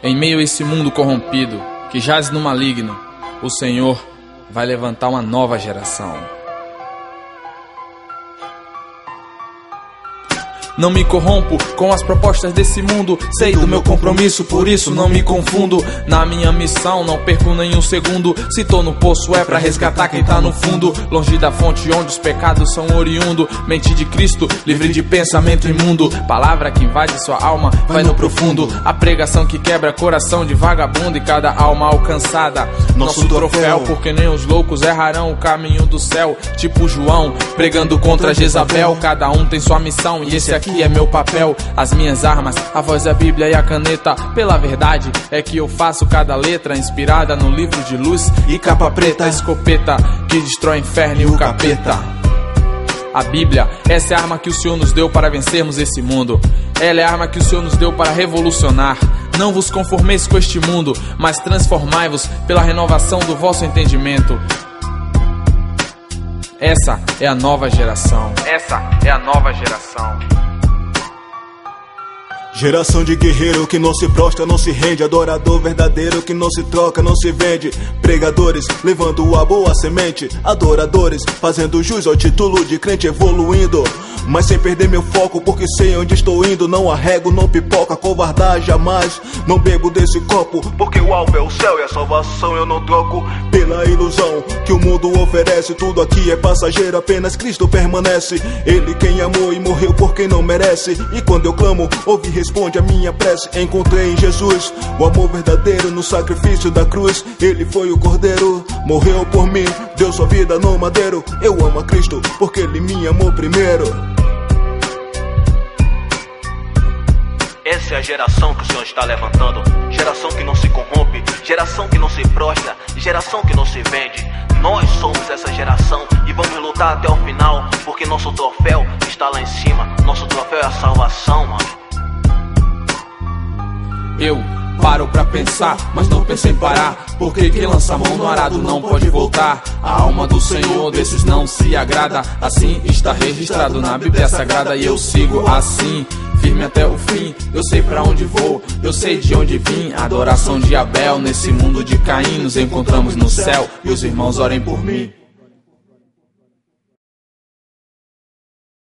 Em meio a esse mundo corrompido, que jaz no maligno, o Senhor vai levantar uma nova geração. Não me corrompo com as propostas desse mundo. Sei do meu compromisso, por isso não me confundo. Na minha missão não perco nenhum segundo. Se tô no poço é pra resgatar quem tá no fundo. Longe da fonte onde os pecados são oriundo. Mente de Cristo, livre de pensamento imundo. Palavra que invade sua alma, vai no profundo. A pregação que quebra coração de vagabundo. E cada alma alcançada, nosso troféu. Porque nem os loucos errarão o caminho do céu. Tipo João, pregando contra Jezabel. Cada um tem sua missão e esse aqui é meu papel. As minhas armas, a voz, a Bíblia e a caneta. Pela verdade é que eu faço cada letra inspirada no livro de luz e capa preta. A escopeta que destrói o inferno e o capeta. A Bíblia, essa é a arma que o Senhor nos deu para vencermos esse mundo. Ela é a arma que o Senhor nos deu para revolucionar. Não vos conformeis com este mundo, mas transformai-vos pela renovação do vosso entendimento. Essa é a nova geração. Essa é a nova geração. Geração de guerreiro que não se prostra, não se rende. Adorador verdadeiro que não se troca, não se vende. Pregadores levando a boa semente. Adoradores fazendo jus ao título de crente, evoluindo, mas sem perder meu foco, porque sei onde estou indo. Não arrego, não pipoca, covardar jamais. Não bebo desse copo, porque o alvo é o céu e a salvação eu não troco pela ilusão que o mundo oferece. Tudo aqui é passageiro, apenas Cristo permanece. Ele quem amou e morreu por quem não merece. E quando eu clamo, ouve e responde a minha prece. Encontrei em Jesus o amor verdadeiro no sacrifício da cruz. Ele foi o cordeiro, morreu por mim, deu sua vida no madeiro. Eu amo a Cristo porque Ele me amou primeiro. Essa é a geração que o Senhor está levantando. Geração que não se corrompe, geração que não se prostra, geração que não se vende. Nós somos essa geração e vamos lutar até o final, porque nosso troféu está lá em cima. Nosso troféu é a salvação, mano. Eu paro pra pensar, mas não penso em parar, porque quem lança a mão no arado não pode voltar. A alma do Senhor desses não se agrada. Assim está registrado na Bíblia Sagrada. E eu sigo assim, firme até o fim. Eu sei pra onde vou, eu sei de onde vim. Adoração de Abel, nesse mundo de Caim nos encontramos no céu. E os irmãos orem por mim.